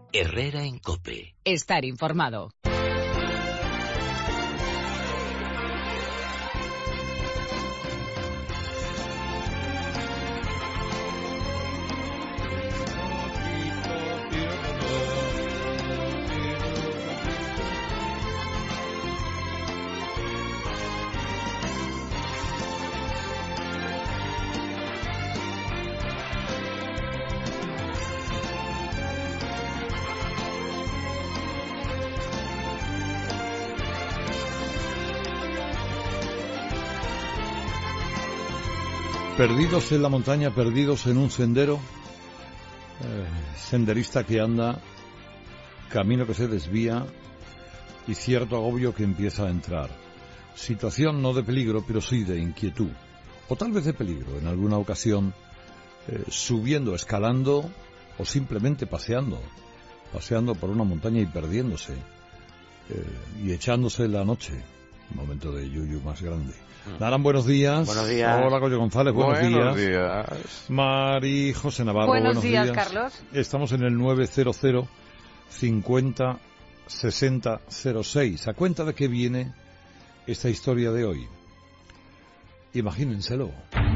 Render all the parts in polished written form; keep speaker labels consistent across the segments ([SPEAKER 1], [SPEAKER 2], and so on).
[SPEAKER 1] Herrera en COPE.
[SPEAKER 2] Estar informado.
[SPEAKER 3] Perdidos en la montaña, perdidos en un sendero, senderista que anda, camino que se desvía y cierto agobio que empieza a entrar. Situación no de peligro, pero sí de inquietud, o tal vez de peligro en alguna ocasión, subiendo, escalando o simplemente paseando por una montaña y perdiéndose y echándose la noche, un momento de yuyu más grande. Naran, buenos días.
[SPEAKER 4] Buenos días.
[SPEAKER 3] Hola, Goyo González, buenos
[SPEAKER 4] días.
[SPEAKER 3] Mari José Navarro,
[SPEAKER 5] buenos días, Carlos.
[SPEAKER 3] Estamos en el 900 50 60 06. ¿A cuenta de qué viene esta historia de hoy? Imagínenselo.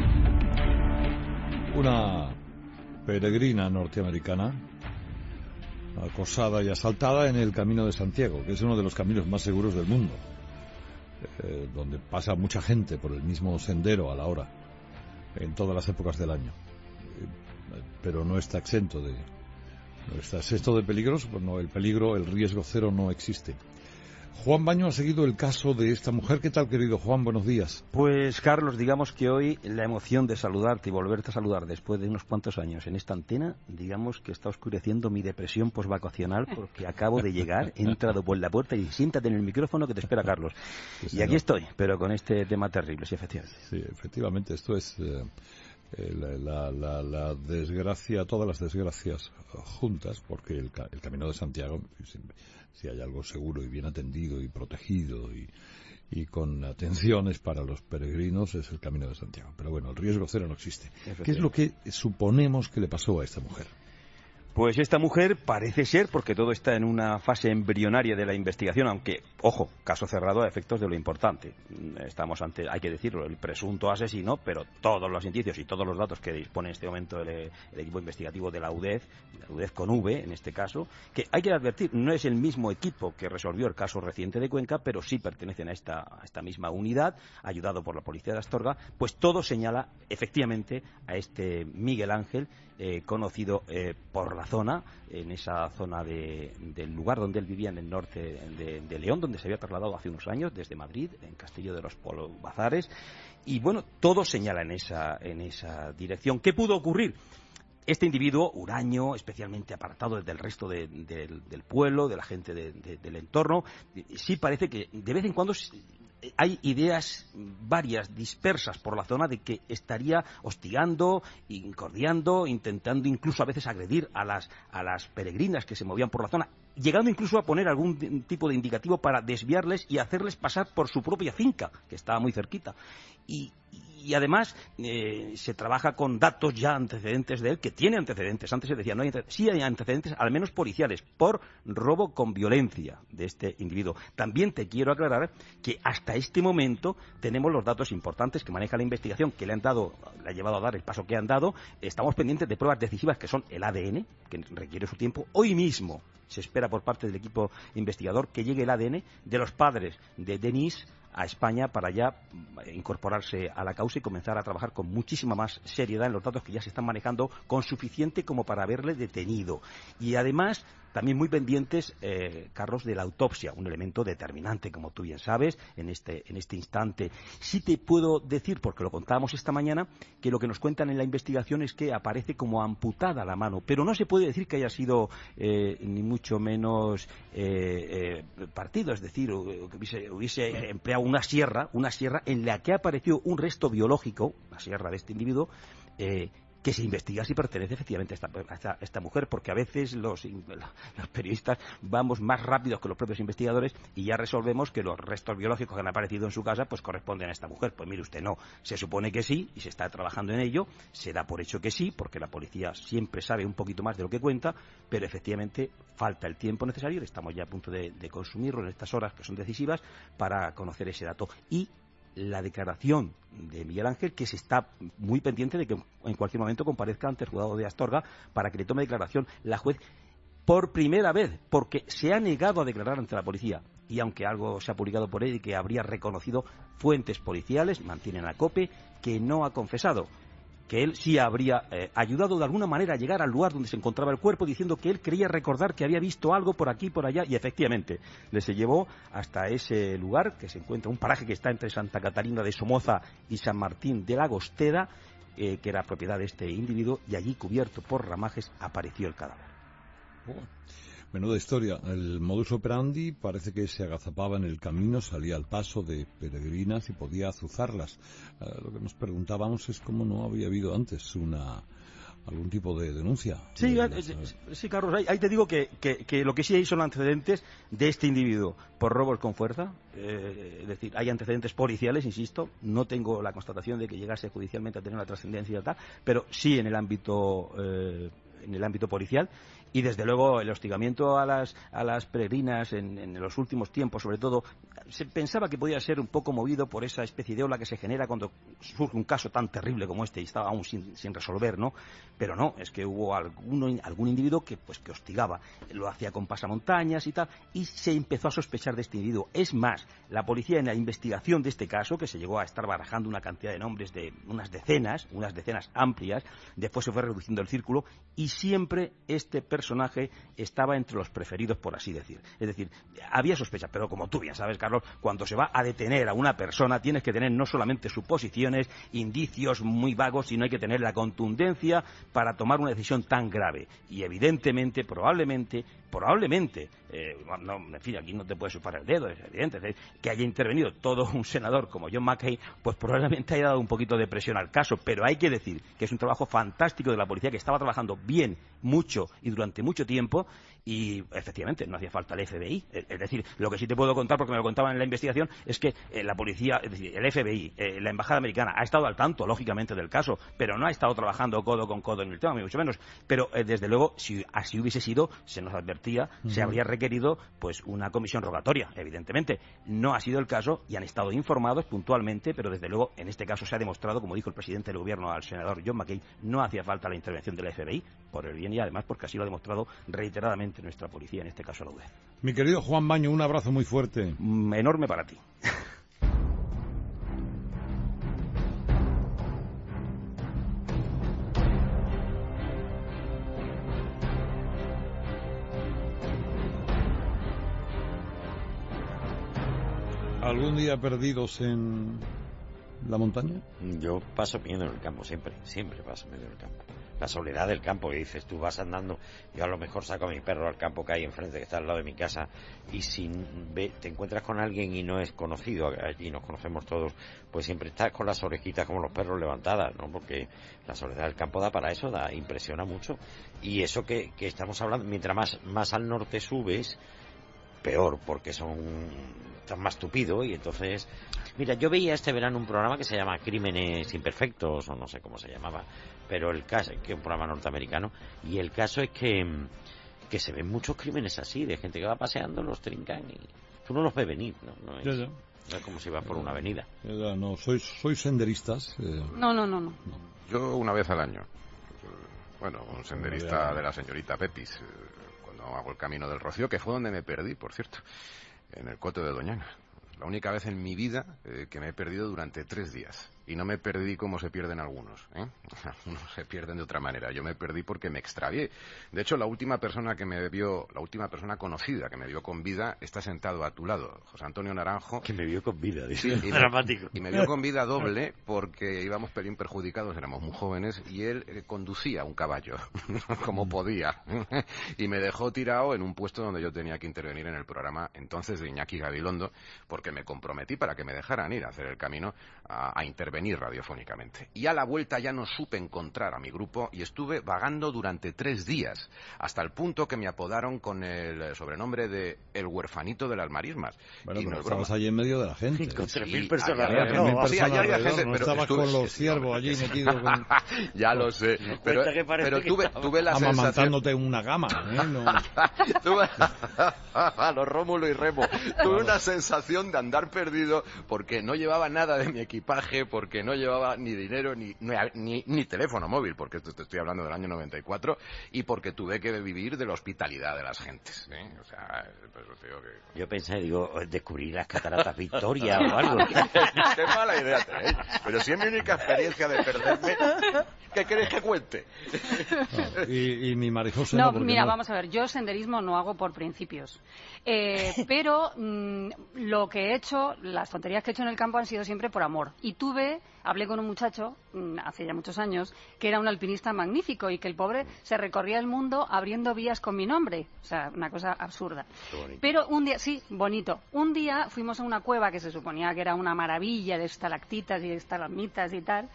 [SPEAKER 3] Una peregrina norteamericana acosada y asaltada en el Camino de Santiago, que es uno de los caminos más seguros del mundo. Donde pasa mucha gente por el mismo sendero a la hora, en todas las épocas del año, pero no está exento de peligros. Pues no, el riesgo cero no existe. Juan Baño ha seguido el caso de esta mujer. ¿Qué tal, querido Juan? Buenos días.
[SPEAKER 6] Pues, Carlos, digamos que hoy la emoción de saludarte y volverte a saludar después de unos cuantos años en esta antena, digamos que está oscureciendo mi depresión posvacacional, porque acabo de llegar, he entrado por la puerta y siéntate en el micrófono que te espera Carlos. Sí, y aquí estoy, pero con este tema terrible, sí, efectivamente.
[SPEAKER 3] Sí, efectivamente, esto es la desgracia, todas las desgracias juntas, porque el Camino de Santiago, si hay algo seguro y bien atendido y protegido y con atenciones para los peregrinos, es el Camino de Santiago. Pero bueno, el riesgo cero no existe. ¿Qué es lo que suponemos que le pasó a esta mujer?
[SPEAKER 6] Pues esta mujer parece ser, porque todo está en una fase embrionaria de la investigación, aunque, ojo, caso cerrado a efectos de lo importante. Estamos ante, hay que decirlo, el presunto asesino, pero todos los indicios y todos los datos que dispone en este momento el equipo investigativo de la UDEF con V en este caso, que hay que advertir, no es el mismo equipo que resolvió el caso reciente de Cuenca, pero sí pertenecen a esta misma unidad, ayudado por la policía de Astorga, pues todo señala efectivamente a este Miguel Ángel, conocido por la zona, en esa zona del lugar donde él vivía en el norte de León, donde se había trasladado hace unos años desde Madrid, en Castillo de los Bazares, y bueno, todo señala en esa dirección. ¿Qué pudo ocurrir? Este individuo, huraño, especialmente apartado del resto del pueblo, de la gente del entorno, sí parece que de vez en cuando hay ideas varias, dispersas por la zona, de que estaría hostigando, incordiando, intentando incluso a veces agredir a las peregrinas que se movían por la zona, llegando incluso a poner algún tipo de indicativo para desviarles y hacerles pasar por su propia finca, que estaba muy cerquita. Y además se trabaja con datos ya antecedentes de él, que tiene antecedentes. Antes se decía, no hay antecedentes. Sí hay antecedentes, al menos policiales, por robo con violencia de este individuo. También te quiero aclarar que hasta este momento tenemos los datos importantes que maneja la investigación, que le ha llevado a dar el paso que han dado. Estamos pendientes de pruebas decisivas, que son el ADN, que requiere su tiempo. Hoy mismo se espera por parte del equipo investigador que llegue el ADN de los padres de Denise a España, para ya incorporarse a la causa y comenzar a trabajar con muchísima más seriedad en los datos que ya se están manejando, con suficiente como para haberle detenido. Y además, también muy pendientes, Carlos, de la autopsia, un elemento determinante, como tú bien sabes, en este instante. Sí te puedo decir, porque lo contábamos esta mañana, que lo que nos cuentan en la investigación es que aparece como amputada la mano, pero no se puede decir que haya sido ni mucho menos partido, es decir, que hubiese empleado una sierra en la que apareció un resto biológico, la sierra de este individuo, que se investiga si pertenece efectivamente a esta mujer, porque a veces los periodistas vamos más rápidos que los propios investigadores y ya resolvemos que los restos biológicos que han aparecido en su casa pues corresponden a esta mujer. Pues mire usted, no, se supone que sí y se está trabajando en ello, se da por hecho que sí, porque la policía siempre sabe un poquito más de lo que cuenta, pero efectivamente falta el tiempo necesario, estamos ya a punto de consumirlo en estas horas que son decisivas para conocer ese dato. Y la declaración de Miguel Ángel, que se está muy pendiente de que en cualquier momento comparezca ante el juzgado de Astorga para que le tome declaración la juez por primera vez, porque se ha negado a declarar ante la policía. Y aunque algo se ha publicado por él y que habría reconocido fuentes policiales, mantienen a COPE, que no ha confesado, que él sí habría ayudado de alguna manera a llegar al lugar donde se encontraba el cuerpo, diciendo que él creía recordar que había visto algo por aquí y por allá, y efectivamente se llevó hasta ese lugar, que se encuentra un paraje que está entre Santa Catarina de Somoza y San Martín de la Gostera, que era propiedad de este individuo, y allí, cubierto por ramajes, apareció el cadáver.
[SPEAKER 3] Menuda historia. El modus operandi parece que se agazapaba en el camino, salía al paso de peregrinas y podía azuzarlas. Lo que nos preguntábamos es cómo no había habido antes algún tipo de denuncia.
[SPEAKER 6] Sí, sí, Carlos, ahí te digo que lo que sí hay son antecedentes de este individuo por robos con fuerza, es decir, hay antecedentes policiales, insisto, no tengo la constatación de que llegase judicialmente a tener una trascendencia y tal, pero sí en el ámbito policial. Y desde luego el hostigamiento a las peregrinas en los últimos tiempos, sobre todo, se pensaba que podía ser un poco movido por esa especie de ola que se genera cuando surge un caso tan terrible como este y estaba aún sin resolver, ¿no? Pero no, es que hubo algún individuo que hostigaba, lo hacía con pasamontañas y tal, y se empezó a sospechar de este individuo. Es más, la policía en la investigación de este caso, que se llegó a estar barajando una cantidad de nombres de unas decenas amplias, después se fue reduciendo el círculo y siempre este personaje estaba entre los preferidos, por así decir. Es decir, había sospechas, pero como tú bien sabes, Carlos, cuando se va a detener a una persona tienes que tener no solamente suposiciones, indicios muy vagos, sino hay que tener la contundencia para tomar una decisión tan grave. Y evidentemente, probablemente, en fin, aquí no te puedes chupar el dedo, es evidente, es decir, que haya intervenido todo un senador como John McCain, pues probablemente haya dado un poquito de presión al caso, pero hay que decir que es un trabajo fantástico de la policía, que estaba trabajando bien, mucho y durante mucho tiempo, y efectivamente no hacía falta el FBI. Es decir, lo que sí te puedo contar, porque me lo contaban en la investigación, es que la policía, es decir, el FBI, la embajada americana, ha estado al tanto, lógicamente, del caso, pero no ha estado trabajando codo con codo en el tema, ni mucho menos. Pero desde luego, si así hubiese sido, se nos advertía, se habría requerido pues una comisión rogatoria, evidentemente. No ha sido el caso y han estado informados puntualmente, pero desde luego en este caso se ha demostrado, como dijo el presidente del gobierno al senador John McCain, no hacía falta la intervención del FBI, por el bien y además porque así lo ha demostrado reiteradamente nuestra policía, en este caso la UDEF.
[SPEAKER 3] Mi querido Juan Baño, un abrazo muy fuerte.
[SPEAKER 6] Enorme para ti.
[SPEAKER 3] ¿Algún día perdidos en la montaña?
[SPEAKER 1] Yo paso miedo en el campo, siempre paso miedo en el campo. La soledad del campo, que dices, tú vas andando, yo a lo mejor saco a mi perro al campo que hay enfrente, que está al lado de mi casa, y si te encuentras con alguien y no es conocido, allí nos conocemos todos, pues siempre estás con las orejitas como los perros levantadas, ¿no? Porque la soledad del campo da para eso, impresiona mucho. Y eso que estamos hablando, mientras más al norte subes, peor, porque están más tupido, y entonces, mira, yo veía este verano un programa que se llama Crímenes Imperfectos, o no sé cómo se llamaba, pero el caso es que es un programa norteamericano, y el caso es que se ven muchos crímenes así, de gente que va paseando, los trincan y tú no los ves venir, no es como si vas por una avenida.
[SPEAKER 3] No, sois senderistas.
[SPEAKER 2] No.
[SPEAKER 4] Yo una vez al año, bueno, un senderista de la señorita Pepis, cuando hago el Camino del Rocío, que fue donde me perdí, por cierto, en el Coto de Doñana. La única vez en mi vida que me he perdido durante 3 días. Y no me perdí como se pierden algunos, ¿eh? Algunos se pierden de otra manera. Yo me perdí porque me extravié. De hecho, la última persona conocida que me vio con vida está sentado a tu lado, José Antonio Naranjo.
[SPEAKER 1] Que me vio con vida, dice.
[SPEAKER 4] Dramático. Y me vio con vida doble porque íbamos pelín perjudicados, éramos muy jóvenes, y él conducía un caballo, como podía. Y me dejó tirado en un puesto donde yo tenía que intervenir en el programa entonces de Iñaki Gabilondo, porque me comprometí para que me dejaran ir a hacer el camino a intervenir intervenir radiofónicamente. Y a la vuelta ya no supe encontrar a mi grupo y estuve vagando durante 3 días, hasta el punto que me apodaron con el sobrenombre de el huerfanito de las marismas.
[SPEAKER 3] Bueno,
[SPEAKER 4] y
[SPEAKER 3] pero
[SPEAKER 4] no es
[SPEAKER 3] estabas
[SPEAKER 4] broma.
[SPEAKER 3] allí en medio de la gente.
[SPEAKER 1] Con 3.000
[SPEAKER 4] Sí,
[SPEAKER 1] personas.
[SPEAKER 4] había
[SPEAKER 1] alrededor.
[SPEAKER 3] 3.000
[SPEAKER 4] Sí,
[SPEAKER 3] personas
[SPEAKER 4] allá había
[SPEAKER 3] alrededor,
[SPEAKER 4] gente,
[SPEAKER 3] no
[SPEAKER 4] pero
[SPEAKER 3] estabas
[SPEAKER 4] estuve-
[SPEAKER 3] con los ciervos allí metidos con...
[SPEAKER 4] Ya lo sé, pero,
[SPEAKER 1] cuenta que parece
[SPEAKER 4] pero
[SPEAKER 1] que
[SPEAKER 4] tuve,
[SPEAKER 1] estaba
[SPEAKER 4] tuve la sensación...
[SPEAKER 3] amamantándote una gama, ¿eh? No.
[SPEAKER 4] Tuve a los Rómulo y Remo. Tuve una sensación de andar perdido porque no llevaba nada de mi equipaje, porque no llevaba ni dinero ni teléfono móvil, porque esto te estoy hablando del año 94, y porque tuve que vivir de la hospitalidad de las gentes. O sea, pues os digo que...
[SPEAKER 1] Yo pensé, digo, descubrir las cataratas Victoria o algo.
[SPEAKER 4] Qué mala idea tenéis. Pero si es mi única experiencia de perderme, ¿qué queréis que cuente?
[SPEAKER 3] Y mi Marijose
[SPEAKER 2] No,
[SPEAKER 3] porque
[SPEAKER 2] mira,
[SPEAKER 3] no.
[SPEAKER 2] vamos a ver, yo senderismo no hago por principios. Pero lo que he hecho, las tonterías que he hecho en el campo han sido siempre por amor. Y hablé con un muchacho, hace ya muchos años, que era un alpinista magnífico y que el pobre se recorría el mundo abriendo vías con mi nombre. O sea, una cosa absurda. Pero un día, sí, bonito. Un día fuimos a una cueva que se suponía que era una maravilla de estalactitas y de estalagmitas y tal.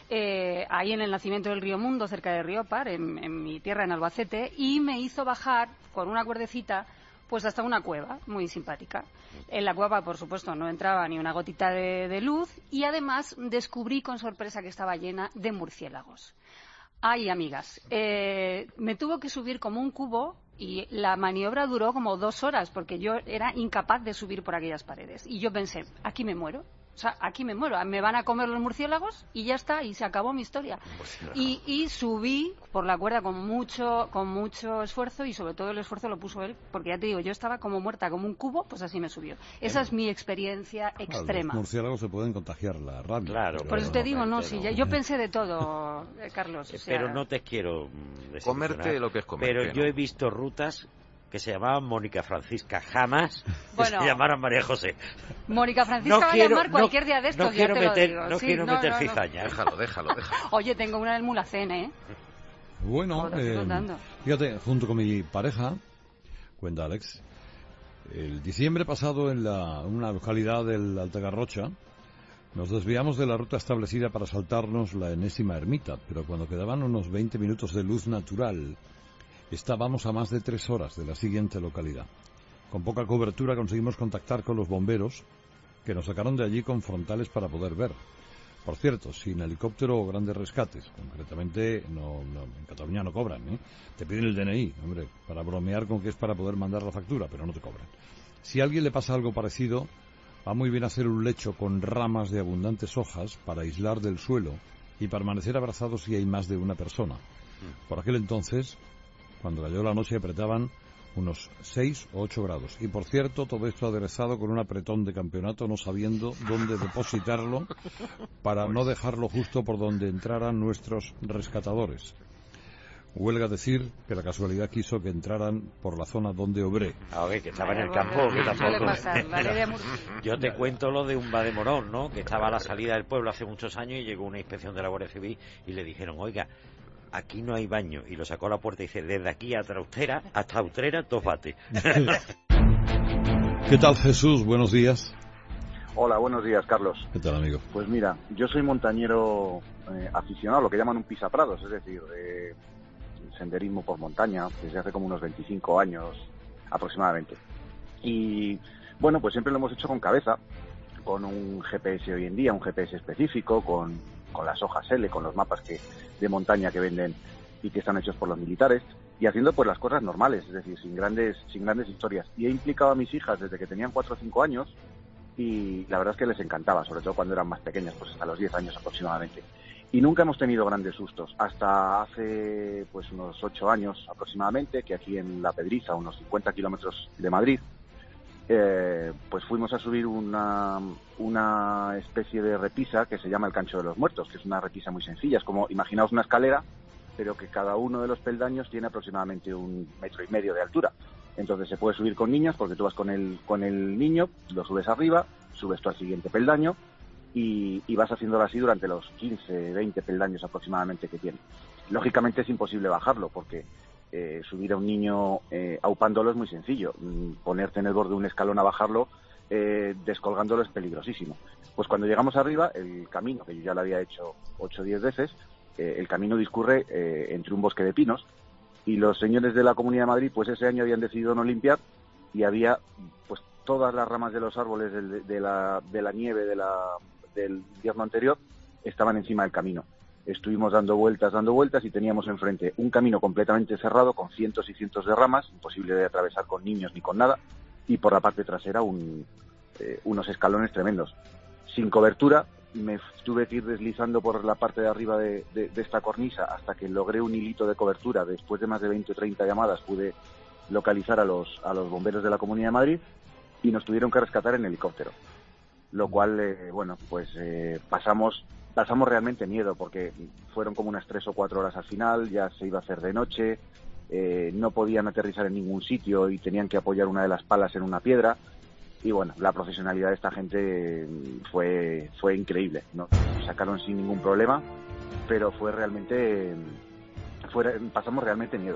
[SPEAKER 2] Ahí en el nacimiento del río Mundo, cerca de Riópar, en mi tierra, en Albacete, y me hizo bajar con una cuerdecita pues hasta una cueva muy simpática. En la cueva, por supuesto, no entraba ni una gotita de luz y además descubrí con sorpresa que estaba llena de murciélagos. Ay, amigas, me tuvo que subir como un cubo y la maniobra duró como 2 horas porque yo era incapaz de subir por aquellas paredes. Y yo pensé, aquí me muero. O sea, aquí me muero, me van a comer los murciélagos y ya está, y se acabó mi historia. Y subí por la cuerda con mucho esfuerzo y sobre todo el esfuerzo lo puso él, porque ya te digo, yo estaba como muerta, como un cubo, pues así me subió. Esa es mi experiencia extrema.
[SPEAKER 3] Los murciélagos se pueden contagiar la rabia.
[SPEAKER 1] Claro,
[SPEAKER 3] pero
[SPEAKER 2] Por eso te digo, no,
[SPEAKER 1] pero-
[SPEAKER 2] sí, yo pensé de todo, Carlos. O sea,
[SPEAKER 1] Pero no te quiero desilusionar,
[SPEAKER 4] Comerte lo que es comerte,
[SPEAKER 1] pero yo
[SPEAKER 4] ¿no?
[SPEAKER 1] he visto rutas que se llamaban Mónica Francisca, jamás
[SPEAKER 2] Bueno.
[SPEAKER 1] que se llamaran María José.
[SPEAKER 2] Mónica Francisca va a llamar cualquier día de estos,
[SPEAKER 1] no quiero
[SPEAKER 2] ya te
[SPEAKER 1] meter,
[SPEAKER 2] lo digo.
[SPEAKER 1] no
[SPEAKER 2] Sí,
[SPEAKER 1] quiero meter
[SPEAKER 2] no.
[SPEAKER 1] cizaña.
[SPEAKER 4] Déjalo.
[SPEAKER 2] Oye, tengo una del Mulacén, ¿eh?
[SPEAKER 3] Bueno,
[SPEAKER 2] Joder, estoy contando.
[SPEAKER 3] fíjate, junto con mi pareja, cuenta Alex, el diciembre pasado en una localidad del Alta Garrocha, nos desviamos de la ruta establecida para saltarnos la enésima ermita, pero cuando quedaban unos 20 minutos de luz natural, estábamos a más de 3 horas de la siguiente localidad. Con poca cobertura conseguimos contactar con los bomberos, que nos sacaron de allí con frontales para poder ver. Por cierto, sin helicóptero o grandes rescates. Concretamente, en Cataluña no cobran, ¿eh? Te piden el DNI, hombre, para bromear con que es para poder mandar la factura, pero no te cobran. Si a alguien le pasa algo parecido, va muy bien hacer un lecho con ramas de abundantes hojas para aislar del suelo y permanecer abrazados si hay más de una persona. Por aquel entonces, cuando cayó la noche, apretaban unos 6 o 8 grados. Y por cierto, todo esto aderezado con un apretón de campeonato, no sabiendo dónde depositarlo para no dejarlo justo por donde entraran nuestros rescatadores. Huelga decir que la casualidad quiso que entraran por la zona donde obré.
[SPEAKER 1] A ver, que estaba en el
[SPEAKER 2] Bueno,
[SPEAKER 1] campo, que
[SPEAKER 2] suele
[SPEAKER 1] tampoco...
[SPEAKER 2] pasar, la ley de Murphy.
[SPEAKER 1] Yo te cuento lo de un Vademorón, ¿no? Que estaba a la salida del pueblo hace muchos años y llegó una inspección de la Guardia Civil y le dijeron, oiga, aquí no hay baño. Y lo sacó a la puerta y dice, desde aquí hasta Utrera, 2 bates.
[SPEAKER 3] ¿Qué tal, Jesús? Buenos días.
[SPEAKER 5] Hola, buenos días, Carlos.
[SPEAKER 3] ¿Qué tal, amigo?
[SPEAKER 5] Pues mira, yo soy montañero aficionado, lo que llaman un pisaprados, es decir, senderismo por montaña, desde hace como unos 25 años aproximadamente. Y bueno, pues siempre lo hemos hecho con cabeza, con un GPS hoy en día, un GPS específico, con las hojas L, con los mapas de montaña que venden y que están hechos por los militares, y haciendo pues las cosas normales, es decir, sin grandes historias. Y he implicado a mis hijas desde que tenían 4 o 5 años, y la verdad es que les encantaba, sobre todo cuando eran más pequeñas, pues hasta los 10 años aproximadamente. Y nunca hemos tenido grandes sustos, hasta hace pues unos 8 años aproximadamente, que aquí en La Pedriza, unos 50 kilómetros de Madrid, pues fuimos a subir una especie de repisa que se llama el Cancho de los Muertos, que es una repisa muy sencilla, es como, imaginaos una escalera, pero que cada uno de los peldaños tiene aproximadamente 1,5 metros de altura. Entonces se puede subir con niños, porque tú vas con el niño, lo subes arriba, subes tú al siguiente peldaño y vas haciéndolo así durante los 15, 20 peldaños aproximadamente que tiene. Lógicamente es imposible bajarlo, porque subir a un niño aupándolo es muy sencillo. Ponerte en el borde de un escalón a bajarlo descolgándolo es peligrosísimo. Pues cuando llegamos arriba, el camino, que yo ya lo había hecho 8 o 10 veces, el camino discurre entre un bosque de pinos, y los señores de la Comunidad de Madrid, pues ese año habían decidido no limpiar, y había pues todas las ramas de los árboles de la nieve del invierno anterior estaban encima del camino. Estuvimos dando vueltas, y teníamos enfrente un camino completamente cerrado con cientos y cientos de ramas, imposible de atravesar con niños ni con nada, y por la parte trasera unos escalones tremendos. Sin cobertura, me tuve que ir deslizando por la parte de arriba de esta cornisa hasta que logré un hilito de cobertura. Después de más de 20 o 30 llamadas pude localizar a los bomberos de la Comunidad de Madrid y nos tuvieron que rescatar en helicóptero. Lo cual, pasamos realmente miedo, porque fueron como unas 3 o 4 horas al final, ya se iba a hacer de noche, no podían aterrizar en ningún sitio y tenían que apoyar una de las palas en una piedra. Y bueno, la profesionalidad de esta gente fue increíble, ¿no? Sacaron sin ningún problema, pero pasamos realmente miedo.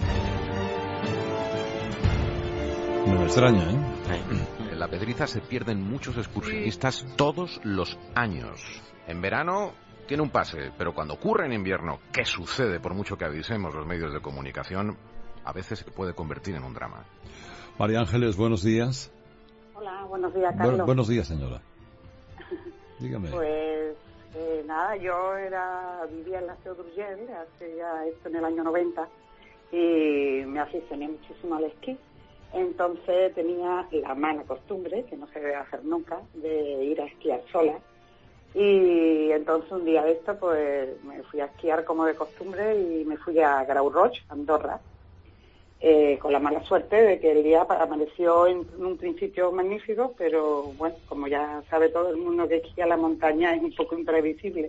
[SPEAKER 3] No me extraña, ¿eh?
[SPEAKER 4] En la Pedriza se pierden muchos excursionistas todos los años. En verano tiene un pase, pero cuando ocurre en invierno, ¿qué sucede? Por mucho que avisemos los medios de comunicación, a veces se puede convertir en un drama.
[SPEAKER 3] María Ángeles, buenos días.
[SPEAKER 7] Hola, buenos días, Carlos.
[SPEAKER 3] Buenos días, señora. Dígame.
[SPEAKER 7] Pues nada, yo vivía en la Seu d'Urgell, hace ya esto en el año 90, y me aficioné muchísimo al esquí. Entonces tenía la mala costumbre, que no se debe hacer nunca, de ir a esquiar sola. Y entonces un día de esto, pues me fui a esquiar como de costumbre y me fui a Grau Roig, Andorra, con la mala suerte de que el día amaneció en un principio magnífico, pero bueno, como ya sabe todo el mundo que esquía la montaña es un poco imprevisible.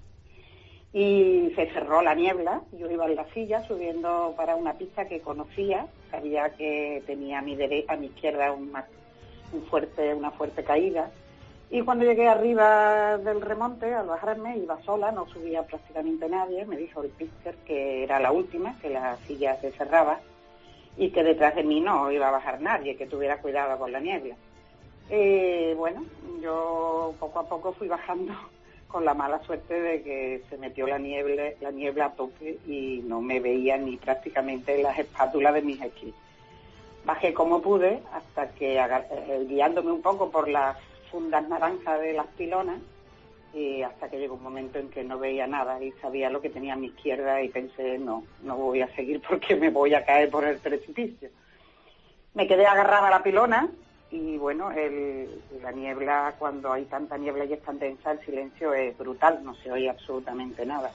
[SPEAKER 7] Y se cerró la niebla, yo iba en la silla subiendo para una pista que conocía, sabía que tenía a mi izquierda una fuerte caída, y cuando llegué arriba del remonte, al bajarme, iba sola, no subía prácticamente nadie, me dijo el píster que era la última, que la silla se cerraba, y que detrás de mí no iba a bajar nadie, que tuviera cuidado con la niebla. Bueno, yo poco a poco fui bajando con la mala suerte de que se metió la niebla a tope y no me veía ni prácticamente las espátulas de mis esquís. Bajé como pude hasta que, guiándome un poco por las fundas naranjas de las pilonas, y hasta que llegó un momento en que no veía nada y sabía lo que tenía a mi izquierda y pensé, no voy a seguir porque me voy a caer por el precipicio. Me quedé agarrada a la pilona y bueno, la niebla, cuando hay tanta niebla y es tan densa, el silencio es brutal, no se oye absolutamente nada.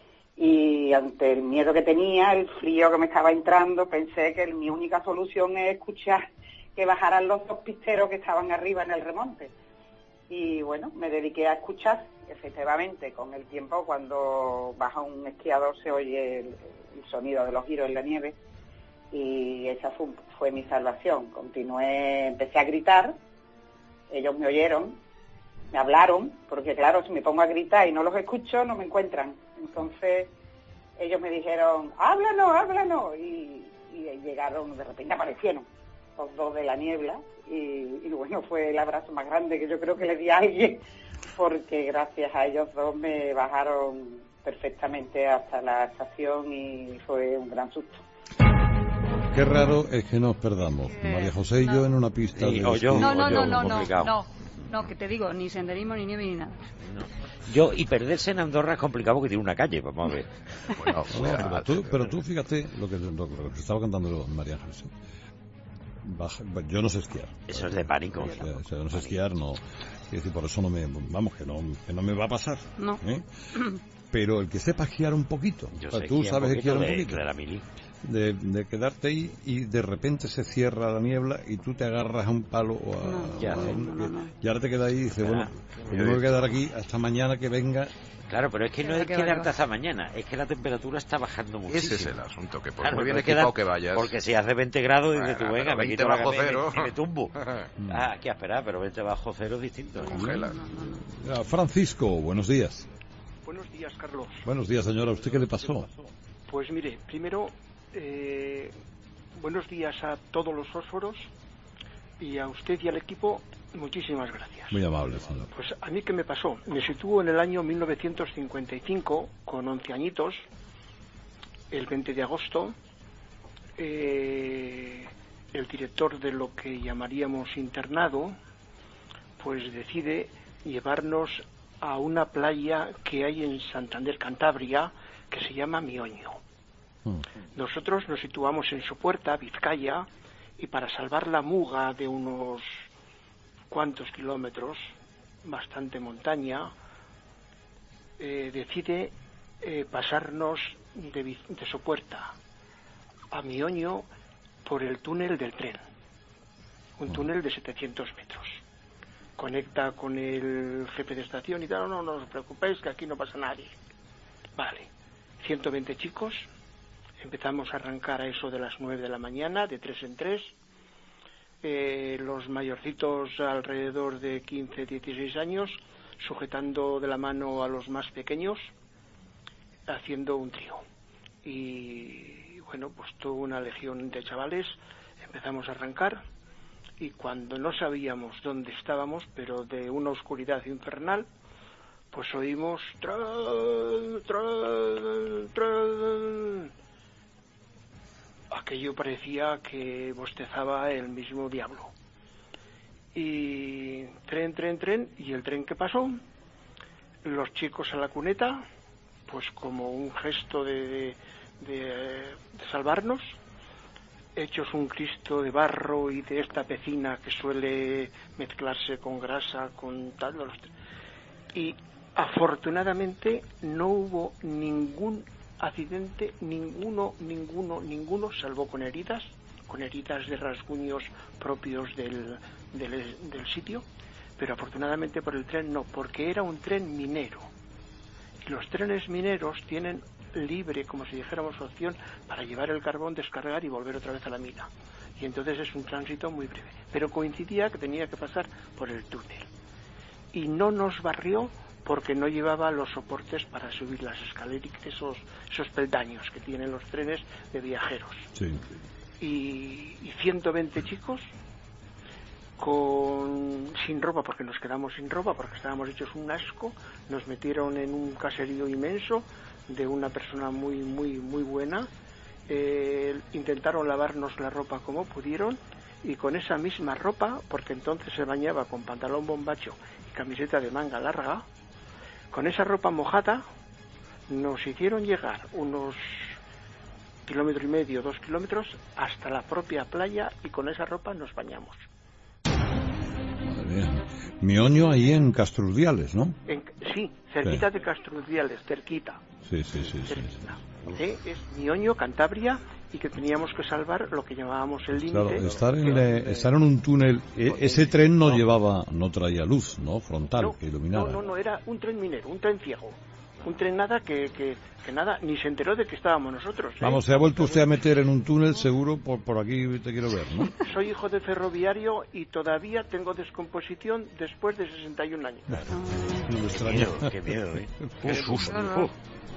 [SPEAKER 7] Y ante el miedo que tenía, el frío que me estaba entrando, pensé que mi única solución es escuchar que bajaran los 2 pisteros que estaban arriba en el remonte. Y bueno, me dediqué a escuchar. Efectivamente, con el tiempo, cuando baja un esquiador se oye el sonido de los giros en la nieve, y esa fue mi salvación. Empecé a gritar, ellos me oyeron, me hablaron, porque claro, si me pongo a gritar y no los escucho, no me encuentran. Entonces ellos me dijeron, háblanos, y llegaron, de repente aparecieron los 2 de la niebla, y bueno, fue el abrazo más grande que yo creo que le di a alguien, porque gracias a ellos 2 me bajaron perfectamente hasta la estación y fue un gran susto.
[SPEAKER 3] Qué raro es que nos perdamos, María José y yo en una pista de esquí.
[SPEAKER 2] No, que te digo, ni senderismo, ni nieve, ni nada.
[SPEAKER 1] No. Y perderse en Andorra es complicado porque tiene una calle, vamos a ver.
[SPEAKER 3] Bueno, pero tú fíjate lo que estaba cantando María José. Yo no sé esquiar.
[SPEAKER 1] Eso es de pánico.
[SPEAKER 3] O sea, no sé esquiar, no. Es decir, por eso no me va a pasar.
[SPEAKER 2] No.
[SPEAKER 3] Pero el que sepa esquiar un poquito. Tú sabes esquiar un poquito. De quedarte ahí y de repente se cierra la niebla y tú te agarras a un palo y ahora te quedas ahí y dices, bueno, pues me voy a quedar aquí hasta mañana que venga.
[SPEAKER 1] Claro, pero es que no es quedarte hasta mañana, es que la temperatura está bajando muchísimo.
[SPEAKER 4] Ese es el asunto, que por
[SPEAKER 1] claro,
[SPEAKER 4] muy bien equipado que vayas...
[SPEAKER 1] Porque si hace 20 grados, dices tú, venga, me quito
[SPEAKER 4] bajo cero
[SPEAKER 1] y me tumbo. Aquí a esperar, pero 20 bajo cero es distinto.
[SPEAKER 4] Congelas.
[SPEAKER 3] Francisco, buenos días.
[SPEAKER 8] Buenos días, Carlos.
[SPEAKER 3] Buenos días, señora. ¿A usted qué le pasó?
[SPEAKER 8] Pues mire, primero, buenos días a todos los fósforos y a usted y al equipo, Muchísimas gracias.
[SPEAKER 3] Muy amable, señor.
[SPEAKER 8] Pues a mí, ¿qué me pasó? Me sitúo en el año 1955, con 11 añitos, el 20 de agosto. El director de lo que llamaríamos internado, pues decide llevarnos a una playa que hay en Santander, Cantabria, que se llama Mioño. Nosotros nos situamos en Sopuerta, Vizcaya, y para salvar la muga de unos cuantos kilómetros, bastante montaña, decide pasarnos de Sopuerta a Mioño por el túnel del tren, un túnel de 700 metros. Conecta con el jefe de estación y tal, no os preocupéis que aquí no pasa nadie. Vale, 120 chicos, empezamos a arrancar a eso de las 9 de la mañana, de 3 en 3. Los mayorcitos alrededor de 15, 16 años, sujetando de la mano a los más pequeños, haciendo un trío. Y bueno, pues toda una legión de chavales, empezamos a arrancar, y cuando no sabíamos dónde estábamos, pero de una oscuridad infernal, pues oímos tran, tran, tran. Aquello parecía que bostezaba el mismo diablo. Y tren, y el tren que pasó, los chicos a la cuneta, pues como un gesto de salvarnos, hechos un Cristo de barro y de esta pecina que suele mezclarse con grasa, con tal. Y afortunadamente no hubo ningún accidente, ninguno, salvo con heridas de rasguños propios del sitio, pero afortunadamente por el tren no, porque era un tren minero. Y los trenes mineros tienen libre, como si dijéramos, opción para llevar el carbón, descargar y volver otra vez a la mina. Y entonces es un tránsito muy breve. Pero coincidía que tenía que pasar por el túnel. Y no nos barrió porque no llevaba los soportes para subir las escaleras, esos peldaños que tienen los trenes de viajeros.
[SPEAKER 3] Sí.
[SPEAKER 8] Y 120 chicos sin ropa, porque nos quedamos sin ropa, porque estábamos hechos un asco, nos metieron en un caserío inmenso de una persona muy, muy, muy buena, intentaron lavarnos la ropa como pudieron, y con esa misma ropa, porque entonces se bañaba con pantalón bombacho y camiseta de manga larga, con esa ropa mojada nos hicieron llegar unos 1,5 kilómetros, 2 kilómetros, hasta la propia playa, y con esa ropa nos bañamos.
[SPEAKER 3] Madre mía. Mioño ahí en Castrurdiales, ¿no?
[SPEAKER 8] Sí, cerquita de Castrurdiales, cerquita.
[SPEAKER 3] Sí.
[SPEAKER 8] Cerquita. Sí, es Mioño, Cantabria, y que teníamos que salvar lo que llamábamos el límite.
[SPEAKER 3] Claro, estar en un túnel, ese tren no traía luz, ¿no? Frontal, que iluminara.
[SPEAKER 8] No, era un tren minero, un tren ciego. Un tren nada que nada, ni se enteró de que estábamos nosotros.
[SPEAKER 3] Vamos, se ha vuelto usted a meter en un túnel, seguro, por aquí te quiero ver, ¿no?
[SPEAKER 8] Soy hijo de ferroviario y todavía tengo descomposición después de 61 años.
[SPEAKER 3] No me extraña.
[SPEAKER 1] Qué miedo, ¿eh? Qué susto.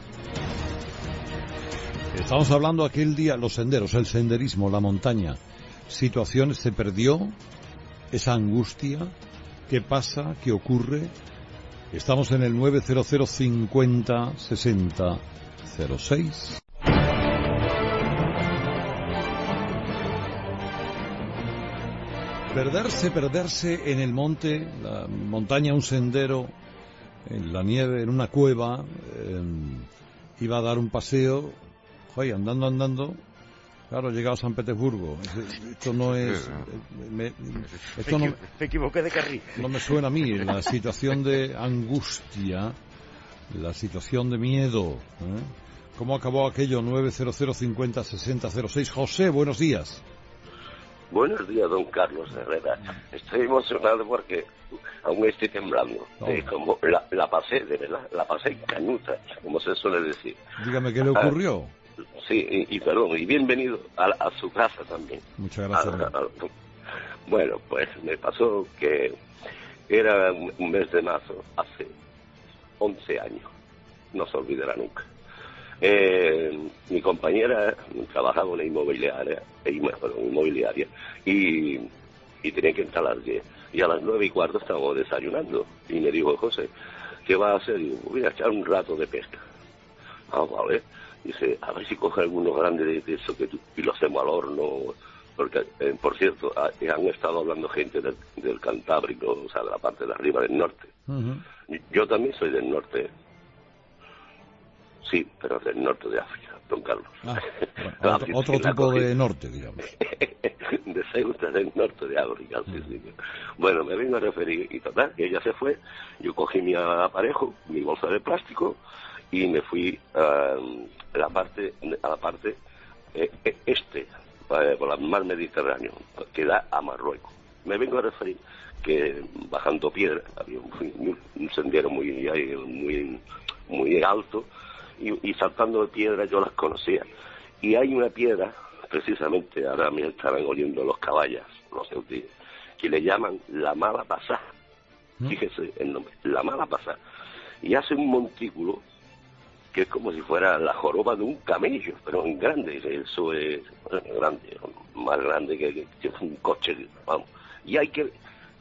[SPEAKER 3] Estamos hablando aquel día, los senderos, el senderismo, la montaña. Situaciones, se perdió esa angustia. ¿Qué pasa? ¿Qué ocurre? Estamos en el 900 50 60 06. Perderse en el monte, la montaña, un sendero, en la nieve, en una cueva. Iba a dar un paseo, andando. Claro, he llegado a San Petersburgo. Esto no es... Me
[SPEAKER 1] equivoqué de carril.
[SPEAKER 3] No me suena a mí. La situación de angustia, la situación de miedo. ¿Cómo acabó aquello? 900 50 60 06. José, buenos días.
[SPEAKER 9] Buenos días, don Carlos Herrera. Estoy emocionado porque aún estoy temblando. Como la pasé, de verdad, la pasé canuta, como se suele decir.
[SPEAKER 3] Dígame, ¿qué le ocurrió?
[SPEAKER 9] Sí, y perdón, y bienvenido a su casa también.
[SPEAKER 3] Muchas gracias.
[SPEAKER 9] Bueno, pues me pasó que era un mes de marzo, hace 11 años, no se olvidará nunca. Mi compañera trabajaba en una inmobiliaria y tenía que entrar a las 10. Y a las 9:15 estábamos desayunando. Y me dijo, José, ¿qué vas a hacer? Y digo, voy a echar un rato de pesca. Ah, vale. Dice, a ver si coge algunos grandes de eso y lo hacemos al horno. Porque, por cierto, han estado hablando gente del Cantábrico, o sea, de la parte de arriba del norte. Yo también soy del norte. Sí, pero del norte de África, don Carlos.
[SPEAKER 3] Bueno, otro tipo de norte, digamos.
[SPEAKER 9] De Ceuta, del norte de África, sí. Bueno, me vengo a referir, y total, que ella se fue, yo cogí mi aparejo, mi bolsa de plástico, y me fui a la parte por el mar Mediterráneo, que da a Marruecos. Me vengo a referir que bajando piedra, había un sendero muy alto, y saltando de piedra yo las conocía. Y hay una piedra, precisamente, ahora me estarán oyendo los caballos, no sé ustedes, que le llaman la mala pasada. Fíjese el nombre, la mala pasada. Y hace un montículo que es como si fuera la joroba de un camello, pero en grande. Eso es grande, más grande que un coche, vamos. Y hay que...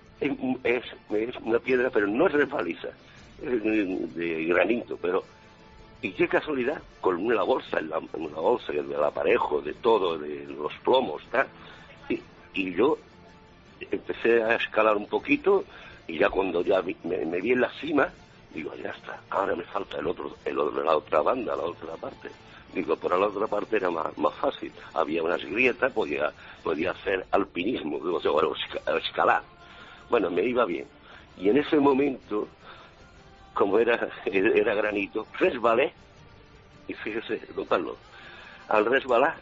[SPEAKER 9] Es una piedra, pero no es resbaliza, es de granito, pero... Y qué casualidad, con una bolsa, una bolsa del aparejo, de todo, de los plomos, ¿tá? Y yo empecé a escalar un poquito, y ya cuando ya me vi en la cima, digo, ya está, ahora me falta la otra banda, la otra parte. Digo, por la otra parte era más fácil, había unas grietas, podía hacer alpinismo, o sea, escalar. Bueno, me iba bien. Y en ese momento, como era granito, resbalé, y fíjese, don Carlos, al resbalar,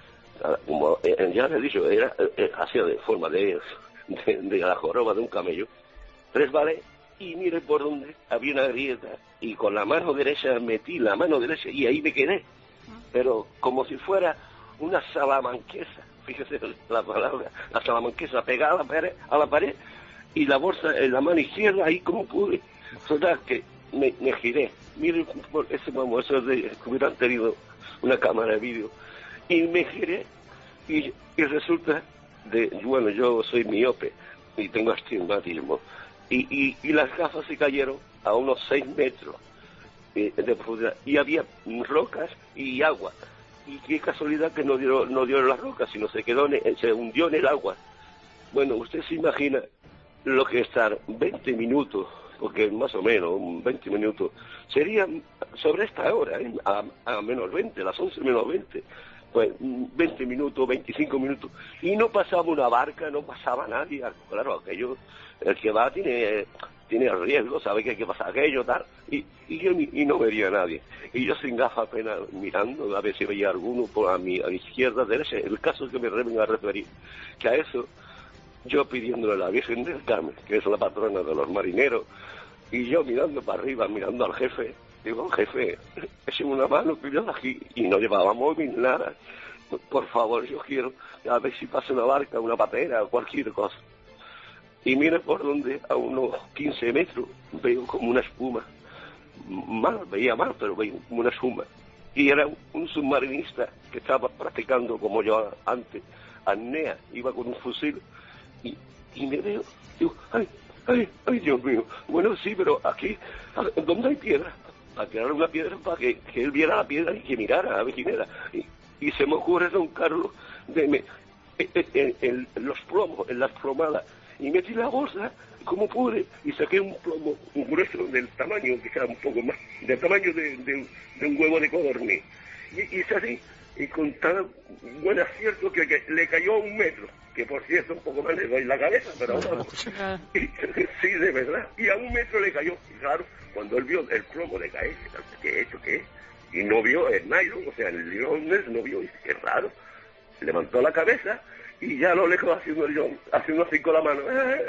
[SPEAKER 9] como ya le he dicho, hacía de forma de la joroba de un camello, resbalé, y mire por dónde había una grieta, y con la mano derecha metí la mano derecha, y ahí me quedé, pero como si fuera una salamanquesa, fíjese la palabra, la salamanquesa pegada a la pared, y la bolsa en la mano izquierda, ahí como pude. Total, que me giré. Miren, eso de que hubieran tenido una cámara de vídeo. Y me giré, y resulta bueno, yo soy miope y tengo astigmatismo. Y las gafas se cayeron a unos 6 metros de profundidad. Y había rocas y agua. Y qué casualidad que no dio las rocas, sino se hundió en el agua. Bueno, usted se imagina lo que estar 20 minutos, porque más o menos 20 minutos, sería sobre esta hora, a menos 20, las 11 menos 20, pues 20 minutos, 25 minutos, y no pasaba una barca, no pasaba nadie. Claro, aquello, el que va tiene el riesgo, sabe que hay que pasar aquello, tal, y no vería a nadie. Y yo sin gafas apenas mirando, a ver si veía alguno a mi izquierda, derecha. El caso es que me vengo a referir, que a eso, yo pidiéndole a la Virgen del Carmen, que es la patrona de los marineros, y yo mirando para arriba, mirando al jefe, digo, jefe, écheme una mano, que yo aquí, y no llevaba móvil, nada. Por favor, yo quiero a ver si pasa una barca, una patera, cualquier cosa. Y mire por donde, a unos 15 metros, veo como una espuma. Veía mal, pero veía como una espuma. Y era un submarinista que estaba practicando, como yo antes, apnea, iba con un fusil. Y me veo, digo, ay, Dios mío. Bueno, sí, pero aquí, ¿dónde hay piedra? Para tirar una piedra, para que él viera la piedra y que mirara a ver quién era. Y se me ocurre, don Carlos, en los plomos, en las plomadas, y metí la bolsa como pude, y saqué un plomo, un grueso del tamaño, quizás un poco más, del tamaño de un huevo de codorniz. Y hice así, y con tan buen acierto que le cayó a 1 metro. Que por cierto un poco más le doy la cabeza, pero vamos. Sí, de verdad. Y a 1 metro le cayó. Y claro, cuando él vio el plomo le cae, ¿qué he hecho? ¿Qué? Y no vio el nylon, o sea, el leones no vio. Y dice, qué raro. Levantó la cabeza y ya lo lejos haciendo así con la mano.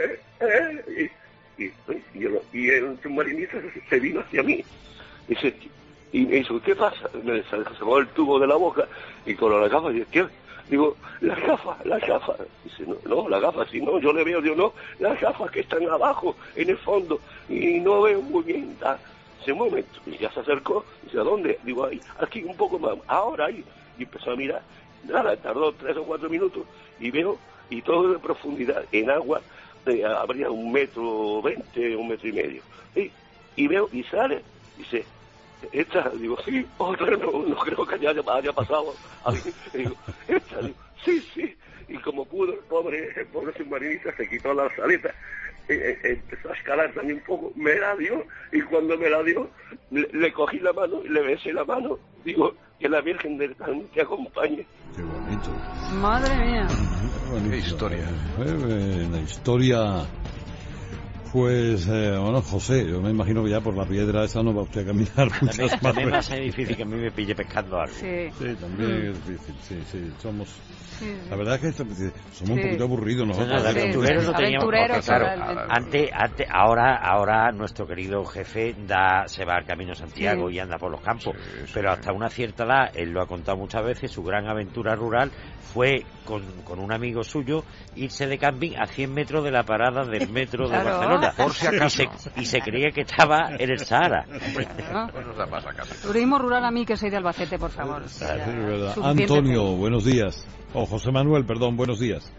[SPEAKER 9] Y el submarinista se vino hacia mí. Y me dijo, ¿qué pasa? Me sacó el tubo de la boca y con la gafa, ¿qué? Digo, las gafas. Dice, no, las gafas, si no, yo le veo, digo, no, las gafas que están abajo, en el fondo, y no veo muy bien. Ese momento, y ya se acercó, dice, ¿a dónde? Digo, ahí, aquí un poco más, ahora ahí. Y empezó a mirar, nada, tardó 3 o 4 minutos, y veo, y todo de profundidad, en agua, habría 1,20 m, 1,5 m. Y veo, y sale, y dice, esta, digo, sí, otra no creo que haya pasado a mí. Digo, esta, digo, sí. Y como pudo, el pobre submarinista se quitó las aletas, empezó a escalar también un poco, me la dio, y cuando me la dio, le cogí la mano, le besé la mano, digo, que la Virgen del Carmen te acompañe.
[SPEAKER 3] Qué bonito.
[SPEAKER 2] Madre mía.
[SPEAKER 3] Qué historia. La historia. Pues, bueno, José, yo me imagino que ya por la piedra esa no va usted a caminar muchas más.
[SPEAKER 1] También va a ser difícil que a mí me pille pescando algo.
[SPEAKER 2] Sí,
[SPEAKER 3] también es difícil, sí, somos... La verdad es que somos un poquito aburridos nosotros.
[SPEAKER 1] De aventureros no teníamos...
[SPEAKER 2] Claro,
[SPEAKER 1] ahora nuestro querido jefe se va al Camino Santiago y anda por los campos, pero hasta una cierta edad, él lo ha contado muchas veces, su gran aventura rural fue con un amigo suyo irse de camping a 100 metros de la parada del metro de Barcelona,
[SPEAKER 4] por si acaso,
[SPEAKER 1] y se creía que estaba en el Sahara.
[SPEAKER 2] Turismo rural a mí, que soy de Albacete, por favor.
[SPEAKER 3] Antonio, buenos días. José Manuel, perdón, buenos días.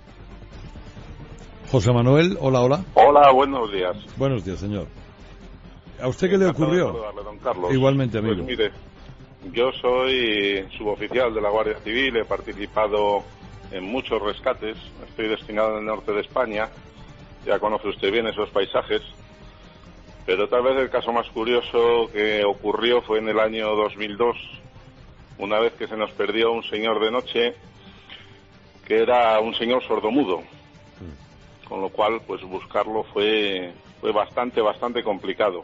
[SPEAKER 3] José Manuel, hola.
[SPEAKER 10] Hola, buenos días.
[SPEAKER 3] Buenos días, señor. ¿A usted qué le ocurrió?
[SPEAKER 10] Don Carlos.
[SPEAKER 3] Igualmente, amigo.
[SPEAKER 10] Pues mire, yo soy suboficial de la Guardia Civil, he participado en muchos rescates, estoy destinado en el norte de España, ya conoce usted bien esos paisajes, pero tal vez el caso más curioso que ocurrió fue en el año 2002, una vez que se nos perdió un señor de noche, que era un señor sordomudo, con lo cual pues buscarlo fue bastante complicado.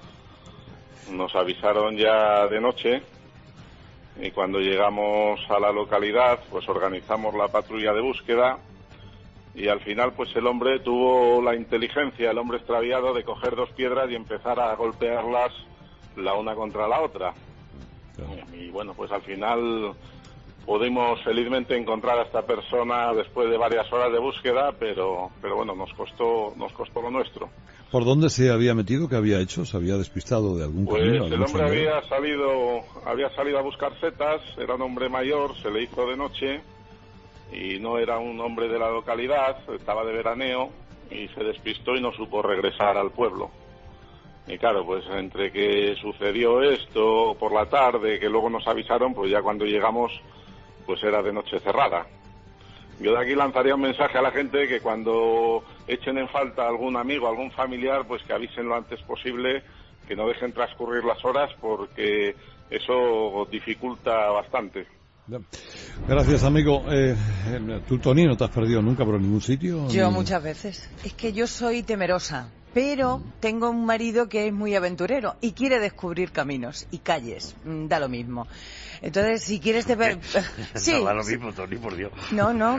[SPEAKER 10] Nos avisaron ya de noche y cuando llegamos a la localidad pues organizamos la patrulla de búsqueda y al final pues el hombre tuvo la inteligencia, el hombre extraviado, de coger 2 piedras y empezar a golpearlas la una contra la otra. Y bueno, pues al final pudimos felizmente encontrar a esta persona después de varias horas de búsqueda, pero bueno, nos costó lo nuestro.
[SPEAKER 3] ¿Por dónde se había metido? ¿Qué había hecho? ¿Se había despistado de algún camino?
[SPEAKER 10] Pues el hombre había salido a buscar setas, era un hombre mayor, se le hizo de noche y no era un hombre de la localidad, estaba de veraneo y se despistó y no supo regresar al pueblo. Y claro, pues entre que sucedió esto por la tarde, que luego nos avisaron, pues ya cuando llegamos pues era de noche cerrada. Yo de aquí lanzaría un mensaje a la gente que cuando echen en falta a algún amigo, algún familiar, pues que avisen lo antes posible, que no dejen transcurrir las horas porque eso dificulta bastante.
[SPEAKER 3] Gracias, amigo. ¿Tú, Tony, no te has perdido nunca por ningún sitio?
[SPEAKER 11] Yo muchas veces. Es que yo soy temerosa, pero tengo un marido que es muy aventurero y quiere descubrir caminos y calles, da lo mismo. Entonces, si quieres te ver... Sí.
[SPEAKER 1] No da lo mismo, Tony, por Dios.
[SPEAKER 11] No,
[SPEAKER 1] no,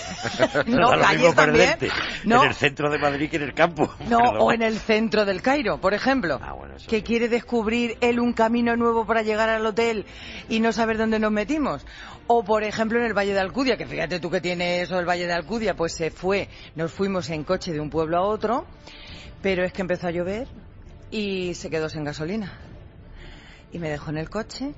[SPEAKER 11] calles también.
[SPEAKER 1] No. En el centro de Madrid que en el campo.
[SPEAKER 11] No, o en el centro del Cairo, por ejemplo.
[SPEAKER 1] Bueno,
[SPEAKER 11] que quiere descubrir él un camino nuevo para llegar al hotel y no saber dónde nos metimos. O, por ejemplo, en el Valle de Alcudia, que fíjate tú que tiene eso el Valle de Alcudia, pues nos fuimos en coche de un pueblo a otro, pero es que empezó a llover y se quedó sin gasolina. Y me dejó en el coche.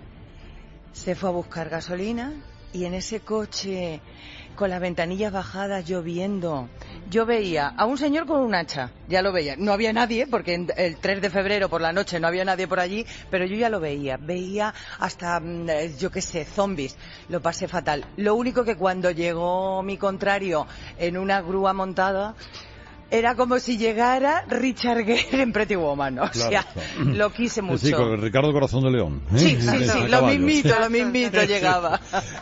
[SPEAKER 11] Se fue a buscar gasolina y en ese coche, con las ventanillas bajadas, lloviendo, yo veía a un señor con un hacha, ya lo veía. No había nadie, porque el 3 de febrero por la noche no había nadie por allí, pero yo ya lo veía. Veía hasta, yo qué sé, zombies. Lo pasé fatal. Lo único que cuando llegó mi contrario en una grúa montada, era como si llegara Richard Gere en Pretty Woman, o sea, lo quise mucho.
[SPEAKER 3] Sí, con Ricardo Corazón de León.
[SPEAKER 11] Sí, lo mismito llegaba.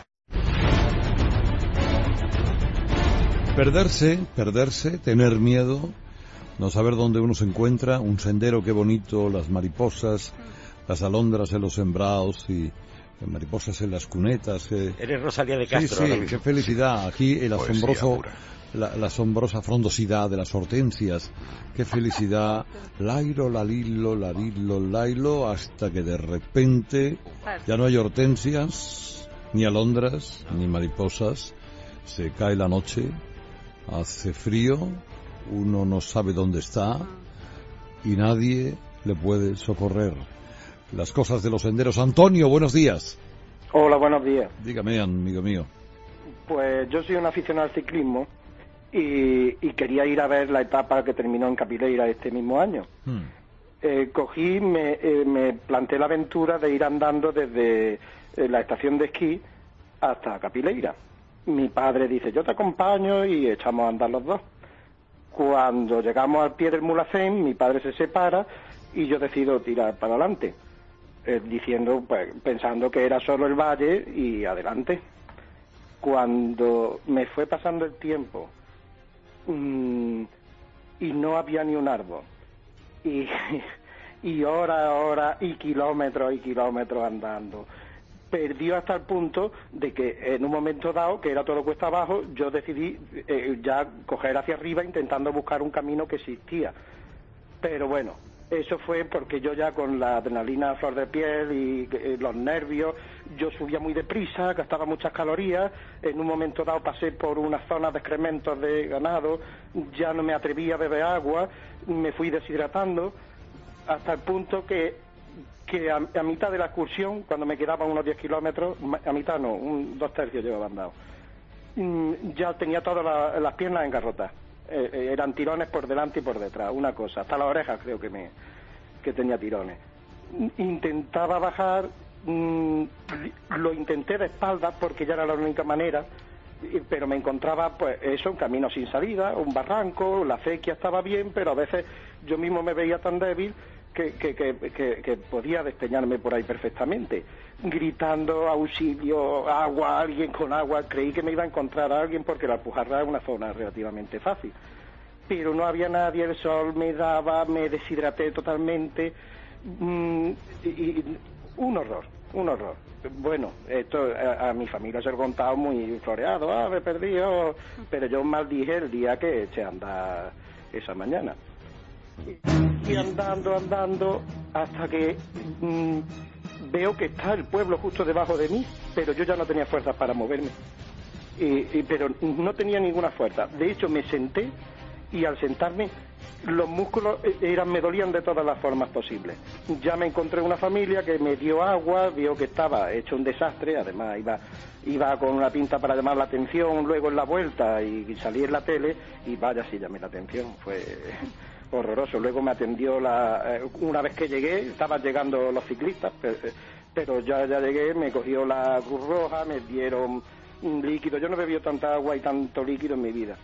[SPEAKER 3] Perderse, tener miedo, no saber dónde uno se encuentra, un sendero, qué bonito, las mariposas, las alondras en los sembrados y mariposas en las cunetas.
[SPEAKER 1] Eres Rosalía de Castro.
[SPEAKER 3] Sí, qué felicidad. Aquí el asombroso... La asombrosa frondosidad de las hortensias, qué felicidad, lairo, lalilo, larilo, lailo, hasta que de repente ya no hay hortensias, ni alondras, ni mariposas, se cae la noche, hace frío, uno no sabe dónde está y nadie le puede socorrer. Las cosas de los senderos. Antonio, buenos días.
[SPEAKER 12] Hola, buenos días.
[SPEAKER 3] Dígame, amigo mío.
[SPEAKER 12] Pues yo soy un aficionado al ciclismo
[SPEAKER 8] y quería ir a ver la etapa que terminó en Capileira este mismo año. Cogí, me planteé la aventura de ir andando desde la estación de esquí hasta Capileira. Mi padre dice, yo te acompaño, y echamos a andar los dos. Cuando llegamos al pie del Mulhacén, mi padre se separa y yo decido tirar para adelante, pensando que era solo el valle y adelante. Cuando me fue pasando el tiempo y no había ni un árbol, y horas y kilómetros andando, perdió hasta el punto de que en un momento dado, que era todo cuesta abajo, yo decidí ya coger hacia arriba intentando buscar un camino que existía. Pero bueno, eso fue porque yo ya con la adrenalina a flor de piel y los nervios, yo subía muy deprisa, gastaba muchas calorías. En un momento dado pasé por unas zonas de excrementos de ganado, ya no me atrevía a beber agua, me fui deshidratando, hasta el punto que a mitad de la excursión, cuando me quedaban unos 10 kilómetros, a mitad no, 2/3 llevaba andado, ya tenía todas las piernas engarrotadas. Eran tirones por delante y por detrás, una cosa, hasta las orejas creo que tenía tirones. Intentaba bajar, lo intenté de espaldas porque ya era la única manera, pero me encontraba pues eso, un camino sin salida, un barranco, la acequia estaba bien, pero a veces yo mismo me veía tan débil que podía despeñarme por ahí perfectamente, gritando auxilio, agua, alguien con agua. Creí que me iba a encontrar a alguien porque la Alpujarra es una zona relativamente fácil, pero no había nadie, el sol me daba, me deshidraté totalmente, y un horror. Bueno, esto a mi familia se lo he contado muy floreado, me he perdido, pero yo maldije el día que eché a andar esa mañana. Y andando hasta que veo que está el pueblo justo debajo de mí, pero yo ya no tenía fuerzas para moverme, pero no tenía ninguna fuerza. De hecho me senté, y al sentarme los músculos me dolían de todas las formas posibles. Ya me encontré una familia que me dio agua, vio que estaba hecho un desastre, además iba con una pinta para llamar la atención luego en la vuelta, y salí en la tele y vaya si llamé la atención, fue horroroso. Luego me atendió una vez que llegué, estaban llegando los ciclistas, pero ya llegué, me cogió la Cruz Roja, me dieron un líquido. Yo no he bebido tanta agua y tanto líquido en mi vida.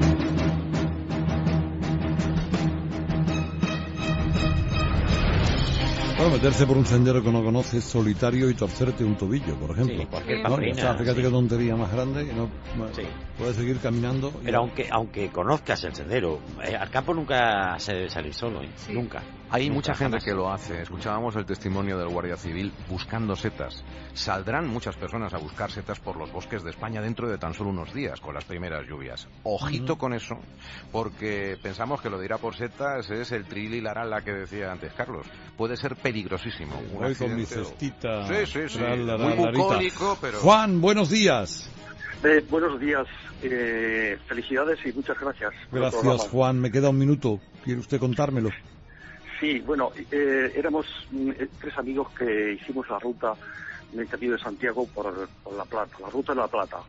[SPEAKER 3] Bueno, meterse por un sendero que no conoces solitario y torcerte un tobillo, por ejemplo.
[SPEAKER 1] Sí, cualquier
[SPEAKER 3] ¿no?
[SPEAKER 1] patrina,
[SPEAKER 3] O sea, fíjate qué tontería más grande, que no puedes seguir caminando.
[SPEAKER 1] Pero aunque conozcas el sendero, al campo nunca se debe salir solo, nunca.
[SPEAKER 4] Hay mucha gente que lo hace. Escuchábamos el testimonio del guardia civil buscando setas. Saldrán muchas personas a buscar setas por los bosques de España dentro de tan solo unos días, con las primeras lluvias. Ojito con eso, porque pensamos que lo de ir a por setas es el trililarala que decía antes Carlos. Puede ser peligrosísimo.
[SPEAKER 3] Voy con mi cestita.
[SPEAKER 4] Sí. Muy bucólico, pero...
[SPEAKER 3] Juan, buenos días.
[SPEAKER 12] Buenos días. Felicidades y muchas gracias.
[SPEAKER 3] Gracias, Juan. Me queda un minuto. ¿Quiere usted contármelo?
[SPEAKER 12] Sí, bueno, éramos 3 amigos que hicimos la ruta en el Camino de Santiago por La Plata, la ruta de La Plata,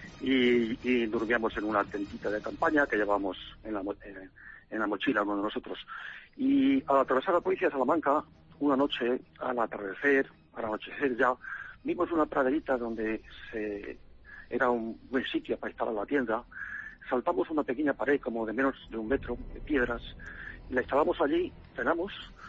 [SPEAKER 12] y dormíamos en una tentita de campaña que llevamos en la mochila, uno de nosotros. Y al atravesar la provincia de Salamanca, una noche, al anochecer ya, vimos una praderita donde era un buen sitio para instalar la tienda. Saltamos una pequeña pared como de menos de 1 metro de piedras, la instalamos allí, cenamos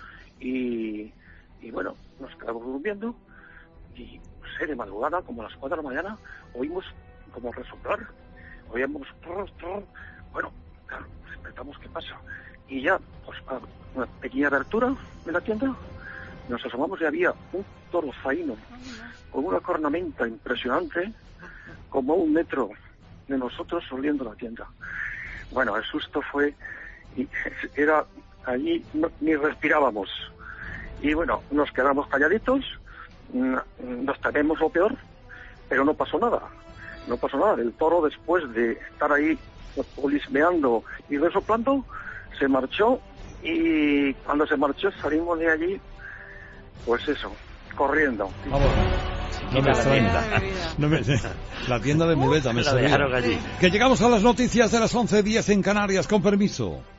[SPEAKER 12] y bueno, nos quedamos durmiendo y de madrugada, como a las 4 de la mañana, oímos como resoplar, oíamos bueno, claro, despertamos, ¿qué pasa? Y ya, pues una pequeña abertura de la tienda, nos asomamos y había un toro zaino con una cornamenta impresionante, como a 1 metro de nosotros oliendo la tienda. Bueno, el susto fue... y era allí, ni respirábamos, y bueno, nos quedamos calladitos, nos tememos lo peor, pero no pasó nada. El toro, después de estar ahí olismeando y resoplando, se marchó, y cuando se marchó salimos de allí, pues eso, corriendo.
[SPEAKER 3] Vamos. No me extraña. La tienda de muleta me
[SPEAKER 1] la
[SPEAKER 3] servía.
[SPEAKER 1] dejaron allí.
[SPEAKER 3] Que llegamos a las noticias de las 11:10 en Canarias, con permiso.